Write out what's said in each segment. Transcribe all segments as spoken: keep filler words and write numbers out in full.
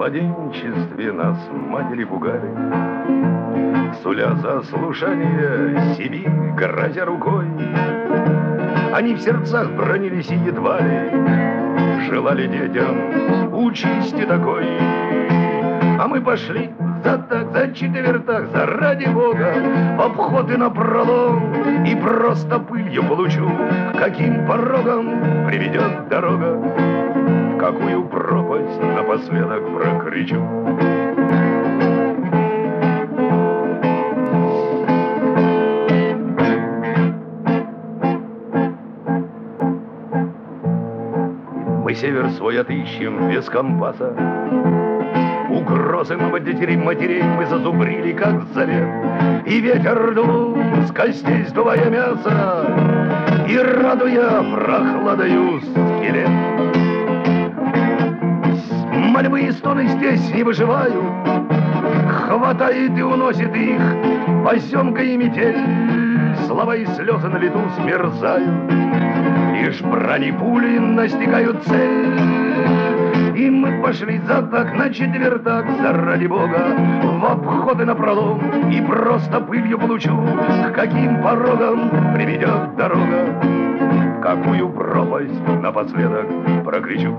младенчестве нас матери пугали, суля за слушание Сибирь, грозя рукой. Они в сердцах бронились и едва ли желали детям участи такой. А мы пошли за так, за четвертак, за ради Бога, в обходы напролом, и просто пылью получу, к каким порогам приведет дорога, в какую пропасть напоследок прокричу. Мы север свой отыщем без компаса, угрозы мы матерей, матерей мы зазубрили, как завет. И ветер дул с костей, сдувая мясо, и радуя прохладою скелет. Мольбы и стоны здесь не выживают, хватает и уносит их поземка и метель. Слова и слезы на лету смерзают, лишь брони пули настигают цель. И мы пошли за так, на четвертак, за ради Бога, в обходы напролом, и просто пылью получу, к каким порогам приведет дорога, в какую пропасть напоследок прокричу.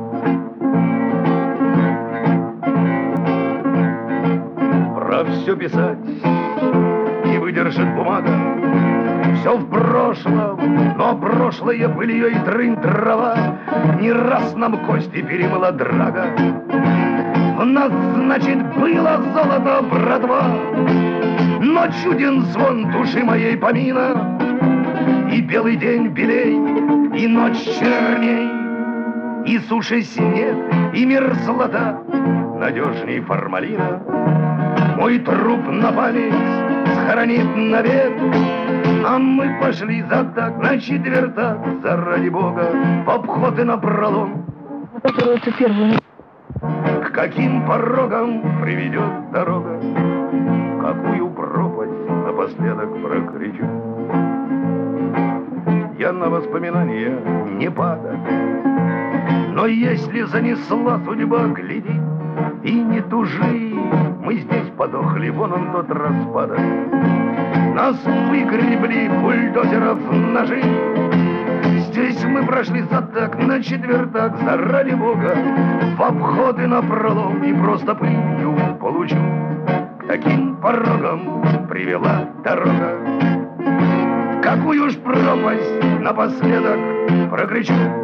Про все писать не выдержит бумага, все в прошлом, но прошлое былье и трынь трава не раз нам кости перемыла драга. В нас, значит, было золото, братва, но чуден звон души моей помина. И белый день белей, и ночь черней, и суши снег, и мерзлота надежней формалина. Мой труп на память схоронит навек, а мы пошли за так, на четвертак, за ради Бога, в обходы напролом. К каким порогам приведет дорога, какую пропасть напоследок прокричу. Я на воспоминания не падаю, но если занесла судьба, гляди и не тужи. Мы здесь подохли, вон он тот распадок. Нас выгребли бульдозеров ножи. Здесь мы прошли за так, на четвертак, за ради Бога, в обходы напролом, и просто пылью получу, к таким порогам привела дорога, какую ж пропасть напоследок прокричу.